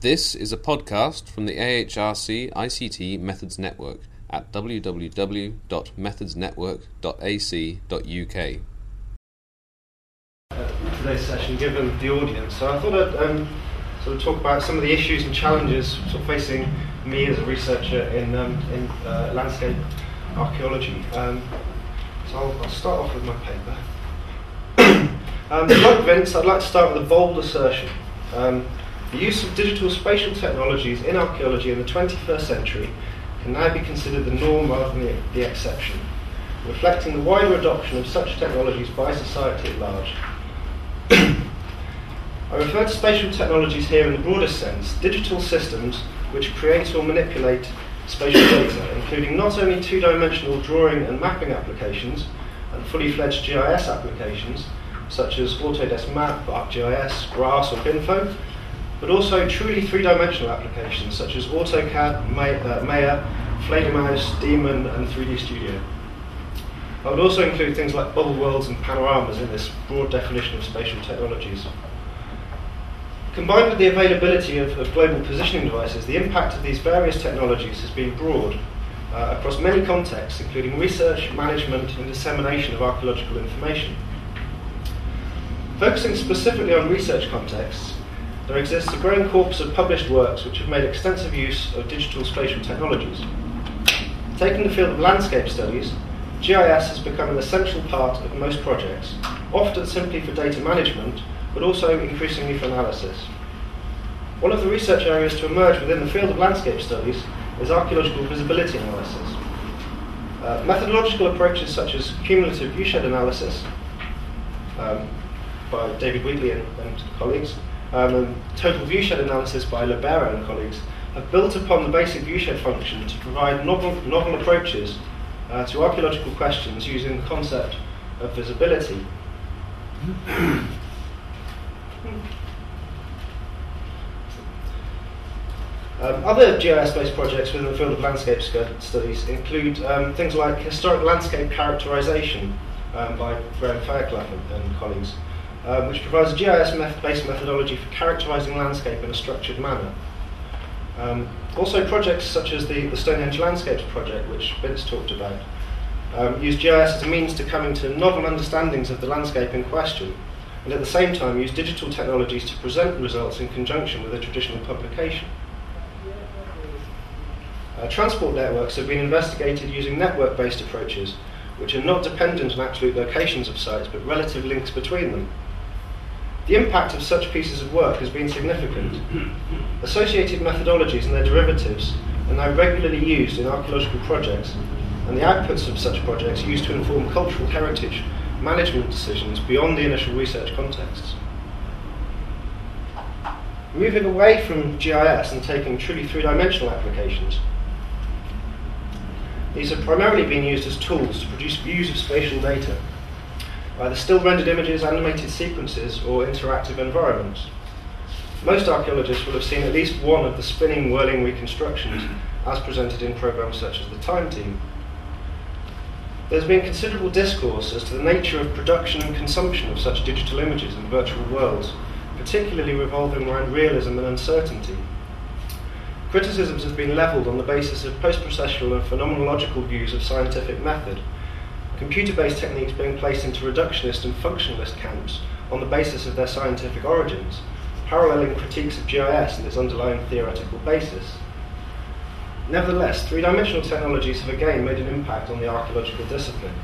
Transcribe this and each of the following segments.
This is a podcast from the AHRC ICT Methods Network at www.methodsnetwork.ac.uk. Today's session given the audience, so I thought I'd sort of talk about some of the issues and challenges sort of facing me as a researcher in landscape archaeology. So I'll start off with my paper. Like Vince, I'd like to start with a bold assertion. The use of digital spatial technologies in archaeology in the 21st century can now be considered the norm rather than the exception, reflecting the wider adoption of such technologies by society at large. I refer to spatial technologies here in the broadest sense, digital systems which create or manipulate spatial data, including not only two-dimensional drawing and mapping applications and fully fledged GIS applications, such as Autodesk Map, ArcGIS, GRASS or BINFO, but also truly three-dimensional applications such as AutoCAD, Maya, Fledermaus, Daemon and 3D Studio. I would also include things like bubble worlds and panoramas in this broad definition of spatial technologies. Combined with the availability of global positioning devices, the impact of these various technologies has been broad across many contexts, including research, management and dissemination of archaeological information. Focusing specifically on research contexts, there exists a growing corpus of published works which have made extensive use of digital spatial technologies. Taking the field of landscape studies, GIS has become an essential part of most projects, often simply for data management, but also increasingly for analysis. One of the research areas to emerge within the field of landscape studies is archaeological visibility analysis. Methodological approaches such as cumulative viewshed analysis by David Wheatley and colleagues, and total viewshed analysis by Libera and colleagues have built upon the basic viewshed function to provide novel approaches to archaeological questions using the concept of visibility. Other GIS-based projects within the field of landscape studies include things like historic landscape characterization by Graham Fairclough and colleagues, which provides a GIS-based methodology for characterizing landscape in a structured manner. Also projects such as the Stonehenge Landscapes project, which Vince talked about, use GIS as a means to coming to novel understandings of the landscape in question, and at the same time use digital technologies to present results in conjunction with a traditional publication. Transport networks have been investigated using network-based approaches, which are not dependent on absolute locations of sites, but relative links between them. The impact of such pieces of work has been significant. Associated methodologies and their derivatives are now regularly used in archaeological projects, and the outputs of such projects used to inform cultural heritage management decisions beyond the initial research contexts. Moving away from GIS and taking truly three-dimensional applications, these have primarily been used as tools to produce views of spatial data, either still rendered images, animated sequences, or interactive environments. Most archaeologists will have seen at least one of the spinning, whirling reconstructions as presented in programs such as the Time Team. There's been considerable discourse as to the nature of production and consumption of such digital images in virtual worlds, particularly revolving around realism and uncertainty. Criticisms have been levelled on the basis of post-processual and phenomenological views of scientific method, computer-based techniques being placed into reductionist and functionalist camps on the basis of their scientific origins, paralleling critiques of GIS and its underlying theoretical basis. Nevertheless, three-dimensional technologies have again made an impact on the archaeological discipline.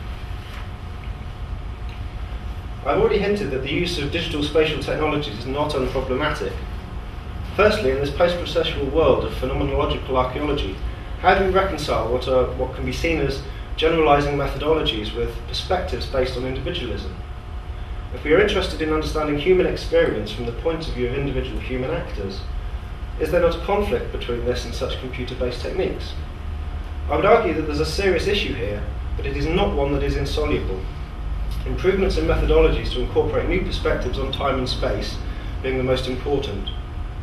I've already hinted that the use of digital spatial technologies is not unproblematic. Firstly, in this post-processual world of phenomenological archaeology, how do we reconcile what can be seen as generalizing methodologies with perspectives based on individualism? If we are interested in understanding human experience from the point of view of individual human actors, is there not a conflict between this and such computer-based techniques? I would argue that there's a serious issue here, but it is not one that is insoluble. Improvements in methodologies to incorporate new perspectives on time and space being the most important.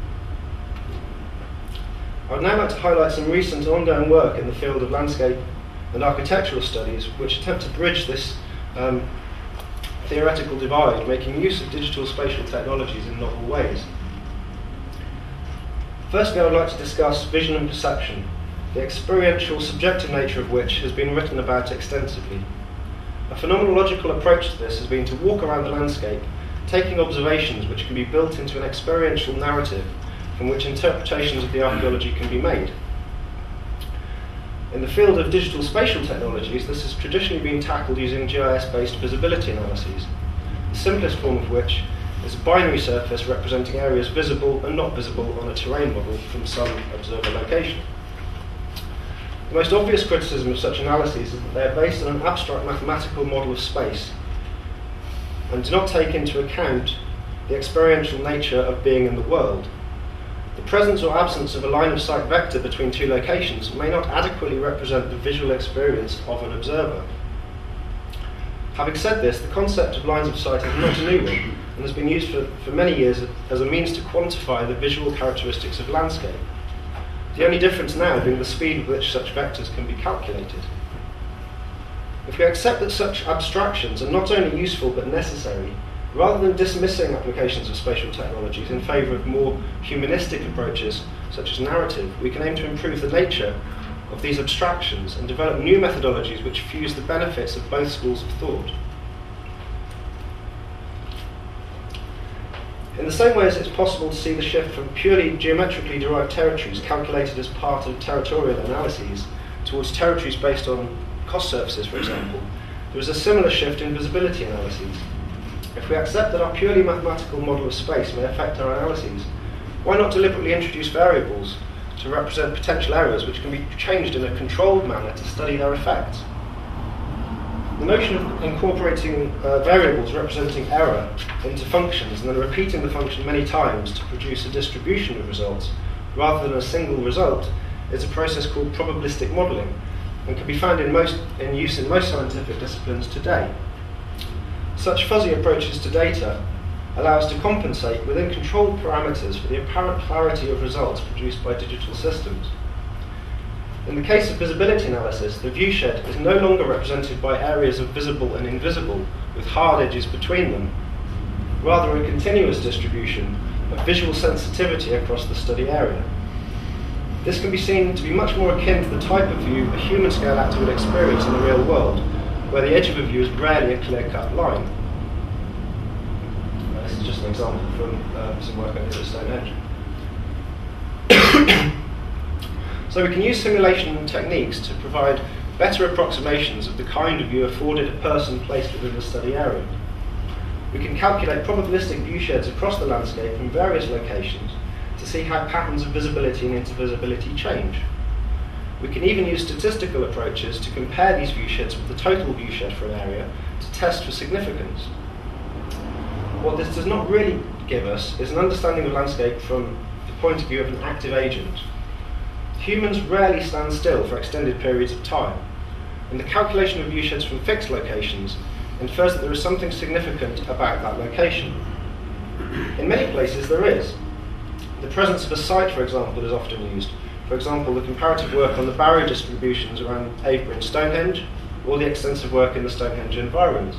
I would now like to highlight some recent and ongoing work in the field of landscape and architectural studies which attempt to bridge this theoretical divide, making use of digital spatial technologies in novel ways. Firstly, I would like to discuss vision and perception, the experiential, subjective nature of which has been written about extensively. A phenomenological approach to this has been to walk around the landscape, taking observations which can be built into an experiential narrative from which interpretations of the archaeology can be made. In the field of digital spatial technologies, this has traditionally been tackled using GIS-based visibility analyses, the simplest form of which is a binary surface representing areas visible and not visible on a terrain model from some observer location. The most obvious criticism of such analyses is that they are based on an abstract mathematical model of space and do not take into account the experiential nature of being in the world. The presence or absence of a line of sight vector between two locations may not adequately represent the visual experience of an observer. Having said this, the concept of lines of sight is not a new one and has been used for many years as a means to quantify the visual characteristics of landscape. The only difference now being the speed with which such vectors can be calculated. If we accept that such abstractions are not only useful but necessary, rather than dismissing applications of spatial technologies in favour of more humanistic approaches such as narrative, we can aim to improve the nature of these abstractions and develop new methodologies which fuse the benefits of both schools of thought. In the same way as it's possible to see the shift from purely geometrically derived territories calculated as part of territorial analyses towards territories based on cost surfaces, for example, there is a similar shift in visibility analyses. If we accept that our purely mathematical model of space may affect our analyses, why not deliberately introduce variables to represent potential errors which can be changed in a controlled manner to study their effects? The notion of incorporating variables representing error into functions and then repeating the function many times to produce a distribution of results rather than a single result is a process called probabilistic modelling and can be found in use in most scientific disciplines today. Such fuzzy approaches to data allow us to compensate within controlled parameters for the apparent clarity of results produced by digital systems. In the case of visibility analysis, the viewshed is no longer represented by areas of visible and invisible with hard edges between them, rather a continuous distribution of visual sensitivity across the study area. This can be seen to be much more akin to the type of view a human-scale actor would experience in the real world, where the edge of a view is rarely a clear-cut line. This is just an example from some work I did at Stonehenge. So we can use simulation techniques to provide better approximations of the kind of view afforded a person placed within the study area. We can calculate probabilistic viewsheds across the landscape from various locations to see how patterns of visibility and intervisibility change. We can even use statistical approaches to compare these viewsheds with the total viewshed for an area to test for significance. What this does not really give us is an understanding of landscape from the point of view of an active agent. Humans rarely stand still for extended periods of time, and the calculation of viewsheds from fixed locations infers that there is something significant about that location. In many places there is. The presence of a site, for example, is often used. For example, the comparative work on the barrow distributions around Avebury and Stonehenge, or the extensive work in the Stonehenge environs.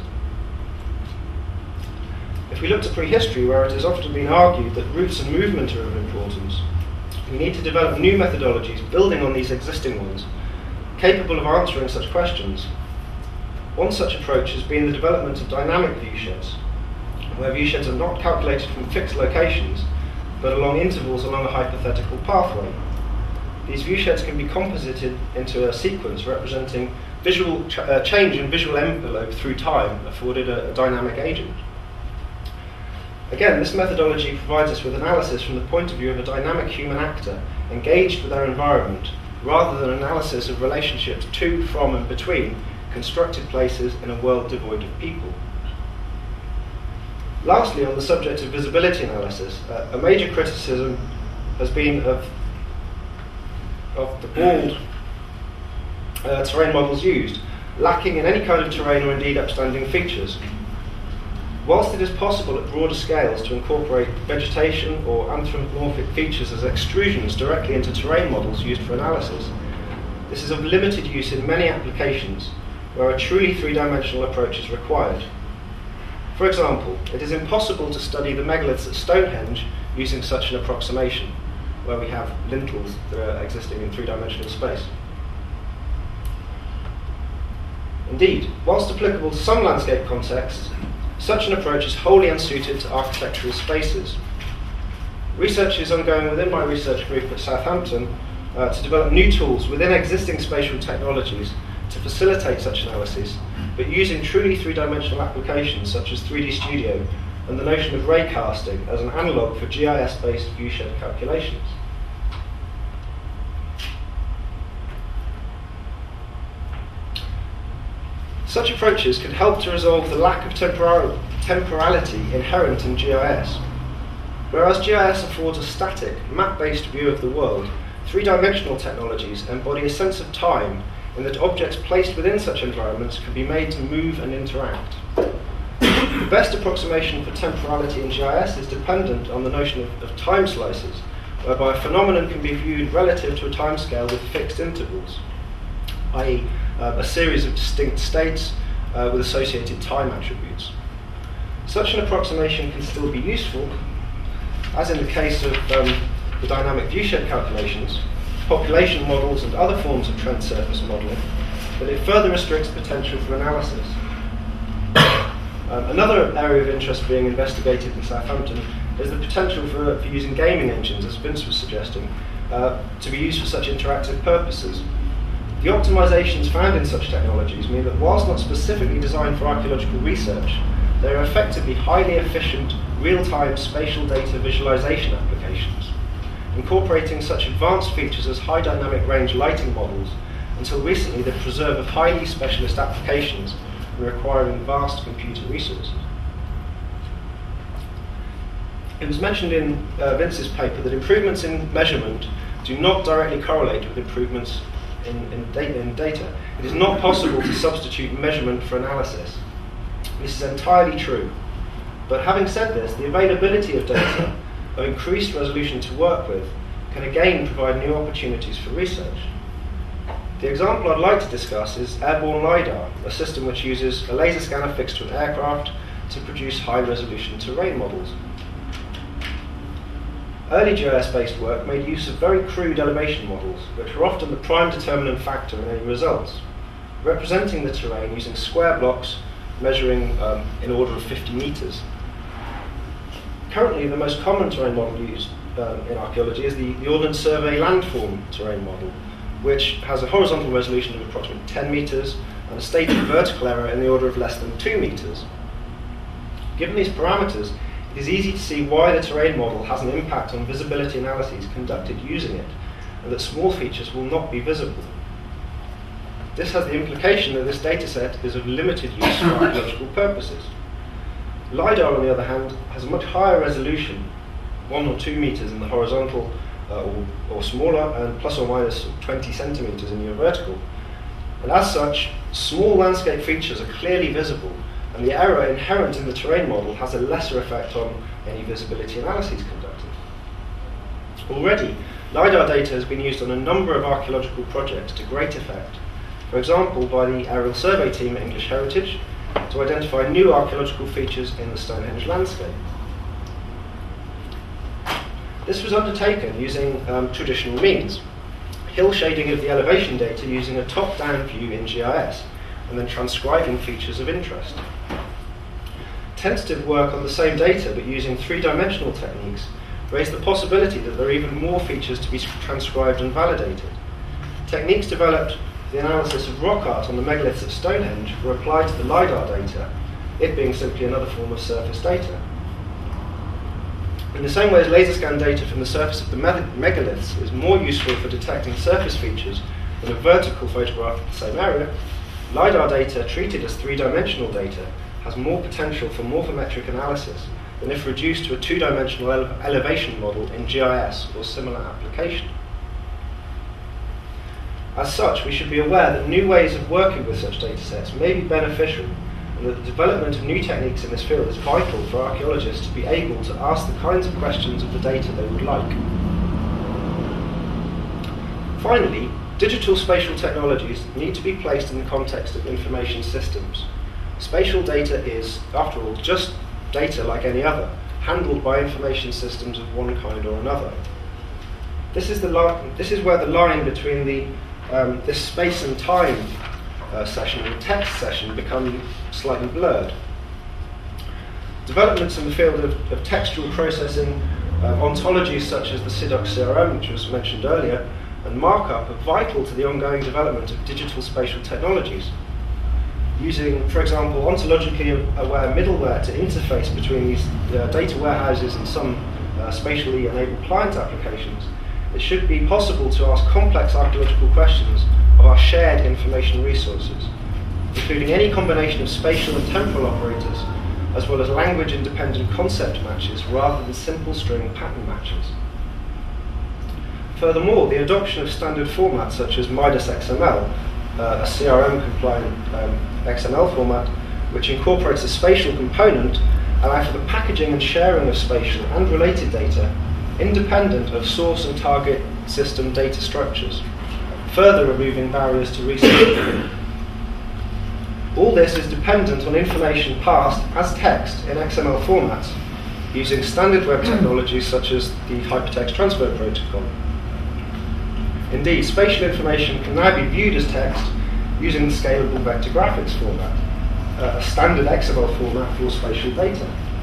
If we look to prehistory, where it has often been argued that routes and movement are of importance, we need to develop new methodologies building on these existing ones, capable of answering such questions. One such approach has been the development of dynamic viewsheds, where viewsheds are not calculated from fixed locations, but along intervals along a hypothetical pathway. These viewsheds can be composited into a sequence representing visual change in visual envelope through time, afforded a dynamic agent. Again, this methodology provides us with analysis from the point of view of a dynamic human actor engaged with their environment, rather than analysis of relationships to, from, and between constructed places in a world devoid of people. Lastly, on the subject of visibility analysis, a major criticism has been of the bald terrain models used, lacking in any kind of terrain or indeed upstanding features. Whilst it is possible at broader scales to incorporate vegetation or anthropomorphic features as extrusions directly into terrain models used for analysis, this is of limited use in many applications where a truly three-dimensional approach is required. For example, it is impossible to study the megaliths at Stonehenge using such an approximation, where we have lintels that are existing in three-dimensional space. Indeed, whilst applicable to some landscape contexts, such an approach is wholly unsuited to architectural spaces. Research is ongoing within my research group at Southampton to develop new tools within existing spatial technologies to facilitate such analysis, but using truly three-dimensional applications such as 3D Studio and the notion of raycasting as an analogue for GIS-based viewshed calculations. Such approaches could help to resolve the lack of temporality inherent in GIS. Whereas GIS affords a static, map-based view of the world, three-dimensional technologies embody a sense of time in that objects placed within such environments can be made to move and interact. The best approximation for temporality in GIS is dependent on the notion of time slices, whereby a phenomenon can be viewed relative to a timescale with fixed intervals, i.e. A series of distinct states with associated time attributes. Such an approximation can still be useful, as in the case of the dynamic viewshed calculations, population models and other forms of trend surface modelling, but it further restricts potential for analysis. Another area of interest being investigated in Southampton is the potential for using gaming engines, as Vince was suggesting, to be used for such interactive purposes. The optimizations found in such technologies mean that whilst not specifically designed for archaeological research, they are effectively highly efficient, real-time spatial data visualization applications, incorporating such advanced features as high dynamic range lighting models. Until recently, the preserve of highly specialist applications and requiring vast computer resources. It was mentioned in Vince's paper that improvements in measurement do not directly correlate with improvements in data. It is not possible to substitute measurement for analysis. This is entirely true. But having said this, the availability of data of increased resolution to work with can again provide new opportunities for research. The example I'd like to discuss is airborne LiDAR, a system which uses a laser scanner fixed to an aircraft to produce high-resolution terrain models. Early GIS-based work made use of very crude elevation models, which were often the prime determinant factor in any results, representing the terrain using square blocks measuring in order of 50 meters. Currently, the most common terrain model used in archaeology is the Ordnance Survey landform terrain model, which has a horizontal resolution of approximately 10 meters and a stated vertical error in the order of less than 2 meters. Given these parameters, it is easy to see why the terrain model has an impact on visibility analyses conducted using it, and that small features will not be visible. This has the implication that this dataset is of limited use for archaeological purposes. LiDAR, on the other hand, has a much higher resolution, 1 or 2 meters in the horizontal or smaller, and plus or minus 20 centimeters in your vertical. And as such, small landscape features are clearly visible, and the error inherent in the terrain model has a lesser effect on any visibility analyses conducted. Already, LiDAR data has been used on a number of archaeological projects to great effect. For example, by the aerial survey team at English Heritage to identify new archaeological features in the Stonehenge landscape. This was undertaken using traditional means, hill shading of the elevation data using a top-down view in GIS, and then transcribing features of interest. Tentative work on the same data but using three-dimensional techniques raised the possibility that there are even more features to be transcribed and validated. Techniques developed for the analysis of rock art on the megaliths at Stonehenge were applied to the LiDAR data, it being simply another form of surface data. In the same way as laser scan data from the surface of the megaliths is more useful for detecting surface features than a vertical photograph of the same area, LiDAR data treated as three-dimensional data has more potential for morphometric analysis than if reduced to a two-dimensional elevation model in GIS or similar application. As such, we should be aware that new ways of working with such datasets may be beneficial, and that the development of new techniques in this field is vital for archaeologists to be able to ask the kinds of questions of the data they would like. Finally, digital spatial technologies need to be placed in the context of information systems. Spatial data is, after all, just data like any other, handled by information systems of one kind or another. This is where the line between this space and time session and text session become slightly blurred. Developments in the field of textual processing, ontologies such as the CIDOC CRM, which was mentioned earlier, and markup are vital to the ongoing development of digital spatial technologies. Using, for example, ontologically aware middleware to interface between these data warehouses and some spatially enabled client applications, it should be possible to ask complex archaeological questions of our shared information resources, including any combination of spatial and temporal operators, as well as language-independent concept matches rather than simple string pattern matches. Furthermore, the adoption of standard formats such as Midas XML, a CRM-compliant XML format, which incorporates a spatial component, allow for the packaging and sharing of spatial and related data independent of source and target system data structures, further removing barriers to research. All this is dependent on information passed as text in XML formats using standard web technologies such as the Hypertext Transfer Protocol. Indeed, spatial information can now be viewed as text using the scalable vector graphics format, a standard XML format for spatial data.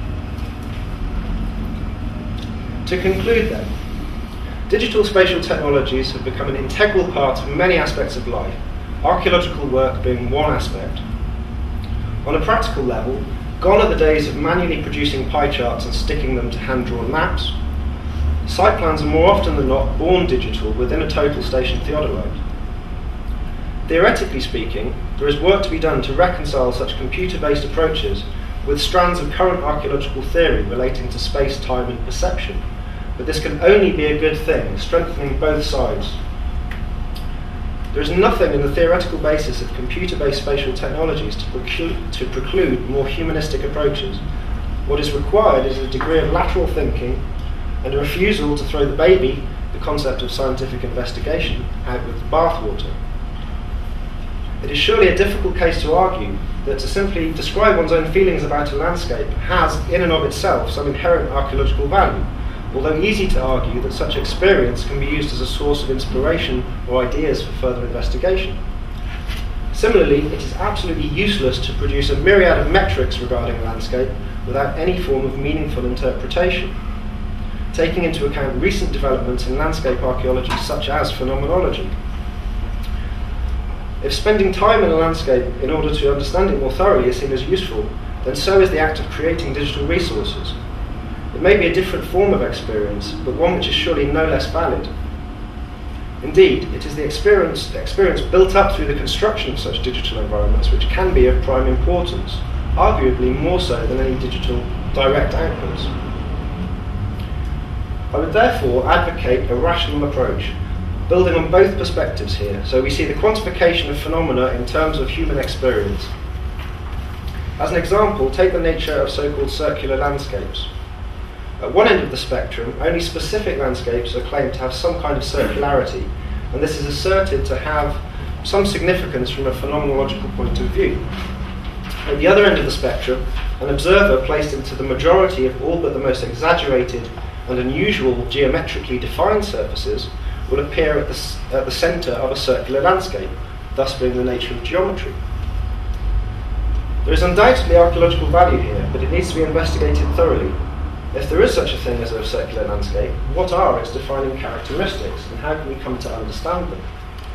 To conclude then, digital spatial technologies have become an integral part of many aspects of life, archaeological work being one aspect. On a practical level, gone are the days of manually producing pie charts and sticking them to hand-drawn maps. Site plans are more often than not born digital within a total station theodolite. Theoretically speaking, there is work to be done to reconcile such computer-based approaches with strands of current archaeological theory relating to space, time and perception, but this can only be a good thing, strengthening both sides. There is nothing in the theoretical basis of computer-based spatial technologies to preclude more humanistic approaches. What is required is a degree of lateral thinking and a refusal to throw the baby, the concept of scientific investigation, out with the bathwater. It is surely a difficult case to argue that to simply describe one's own feelings about a landscape has, in and of itself, some inherent archaeological value, although easy to argue that such experience can be used as a source of inspiration or ideas for further investigation. Similarly, it is absolutely useless to produce a myriad of metrics regarding a landscape without any form of meaningful interpretation, taking into account recent developments in landscape archaeology such as phenomenology. If spending time in a landscape in order to understand it more thoroughly is seen as useful, then so is the act of creating digital resources. It may be a different form of experience, but one which is surely no less valid. Indeed, it is the experience built up through the construction of such digital environments which can be of prime importance, arguably more so than any digital direct outputs. I would therefore advocate a rational approach, building on both perspectives here, so we see the quantification of phenomena in terms of human experience. As an example, take the nature of so-called circular landscapes. At one end of the spectrum, only specific landscapes are claimed to have some kind of circularity, and this is asserted to have some significance from a phenomenological point of view. At the other end of the spectrum, an observer placed into the majority of all but the most exaggerated and unusual geometrically defined surfaces will appear at the centre of a circular landscape, thus being the nature of geometry. There is undoubtedly archaeological value here, but it needs to be investigated thoroughly. If there is such a thing as a circular landscape, what are its defining characteristics, and how can we come to understand them?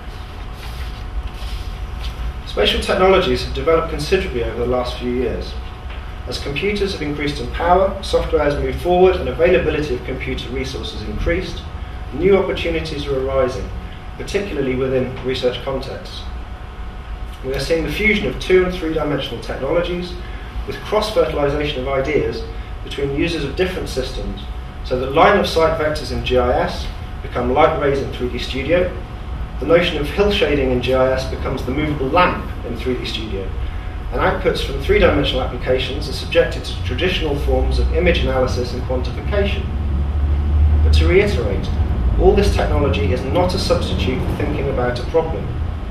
Spatial technologies have developed considerably over the last few years. As computers have increased in power, software has moved forward, and availability of computer resources increased, new opportunities are arising, particularly within research contexts. We are seeing the fusion of 2- and 3-dimensional technologies with cross-fertilization of ideas between users of different systems, so that line-of-sight vectors in GIS become light rays in 3D Studio, the notion of hill shading in GIS becomes the movable lamp in 3D Studio, and outputs from 3-dimensional applications are subjected to traditional forms of image analysis and quantification. But to reiterate, all this technology is not a substitute for thinking about a problem.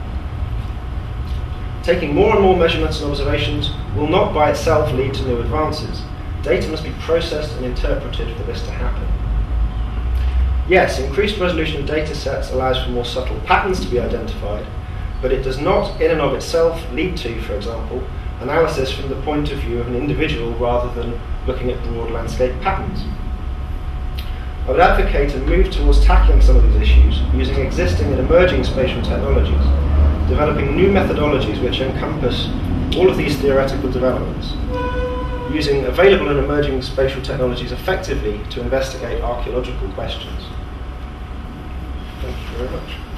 Taking more and more measurements and observations will not by itself lead to new advances. Data must be processed and interpreted for this to happen. Yes, increased resolution of data sets allows for more subtle patterns to be identified, but it does not, in and of itself, lead to, for example, analysis from the point of view of an individual rather than looking at broad landscape patterns. I would advocate a move towards tackling some of these issues using existing and emerging spatial technologies, developing new methodologies which encompass all of these theoretical developments, using available and emerging spatial technologies effectively to investigate archaeological questions. Thank you very much.